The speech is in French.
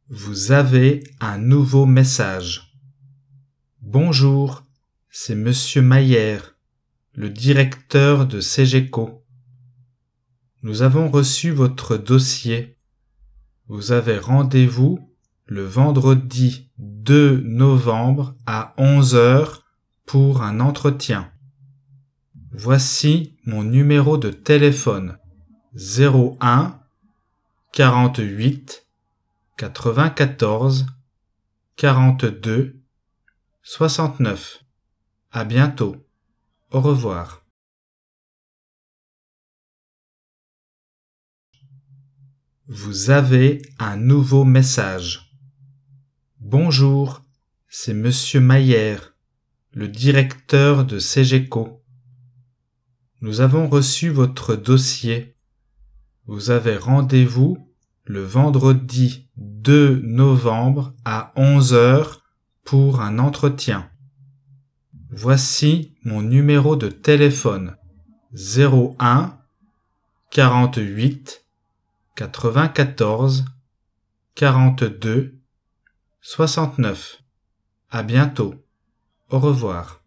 Vous avez un nouveau message. Bonjour, c'est Monsieur Mayer, le directeur de CGECO. Nous avons reçu votre dossier. Vous avez rendez-vous le vendredi 2 novembre à 11 heures pour un entretien. Voici mon numéro de téléphone 01 48 94 42 69. À bientôt. Au revoir. Vous avez un nouveau message. Bonjour, c'est Monsieur Mayer, le directeur de CGECO. Nous avons reçu votre dossier. Vous avez rendez-vous le vendredi 2 novembre à 11 heures pour un entretien. Voici mon numéro de téléphone 01 48 94 42 69. À bientôt. Au revoir.